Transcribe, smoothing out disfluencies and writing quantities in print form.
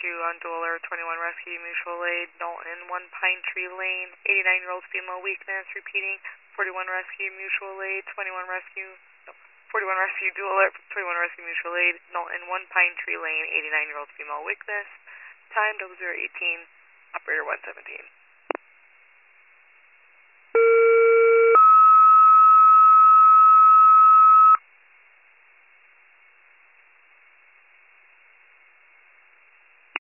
rescue on dual alert, 21 rescue, mutual aid, Knowlton, 1 Pine Tree Lane, 89-year-old female weakness, repeating, 41 rescue, mutual aid, 21 rescue, 41 rescue, dual alert, 21 rescue, mutual aid, Knowlton, 1 Pine Tree Lane, 89-year-old female weakness, time 0018, operator 117.